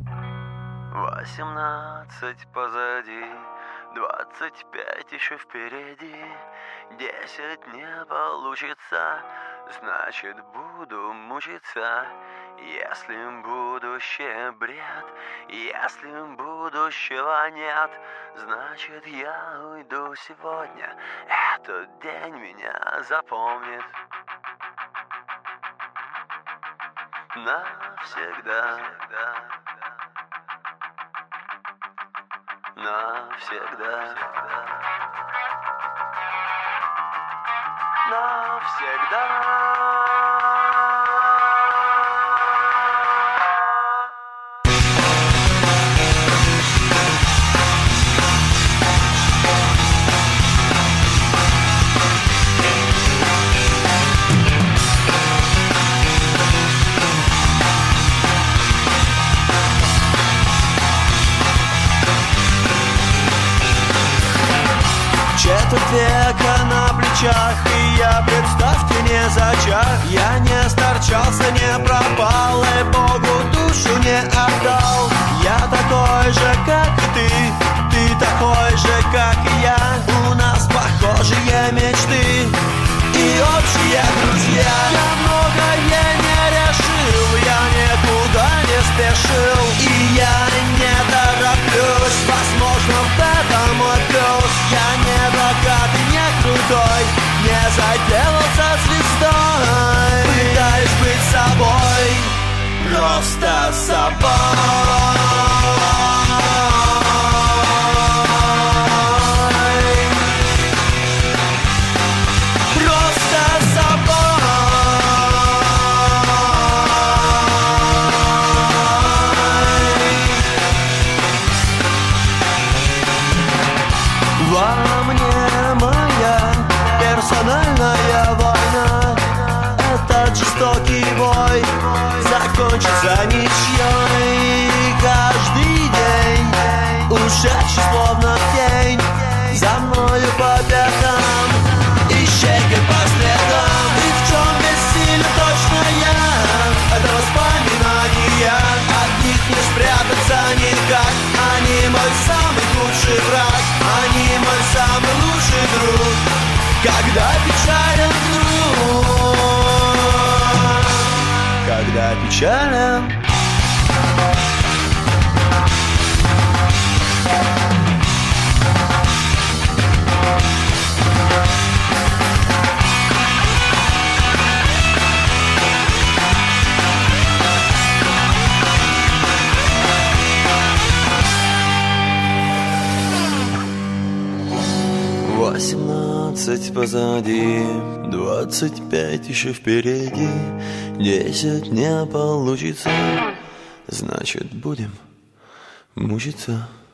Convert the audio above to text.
18 позади, 25 еще впереди, 10 не получится, значит буду мучиться. Если будущее бред, если будущего нет, значит я уйду сегодня, этот день меня запомнит навсегда. Навсегда. Навсегда. Четверть века на плечах, и я, представьте, не зачах. Я не сторчался, не пропал, и Богу душу не отдал. Я такой же, как и ты такой же, как и я. У нас похожие мечты и общие друзья. Я многое не решил, я никуда не спешил, и я не тороплюсь, возможно, в этом мой плюс. Я не богатый, не крутой, не заделался звездой. Пытаюсь быть собой, просто собой. Во мне моя персональная война. Этот жестокий бой закончится ничьей. Каждый день ушедший словно тень за мною по пятам, ищейкой по следам. И в чем бессилен точно я? Это воспоминания, от них не спрятаться никак. Они мой самый лучший враг, они мой самый лучший друг. Когда печален друг, когда печален. 18 позади, 25 еще впереди, 10 не получится, значит будем мучиться.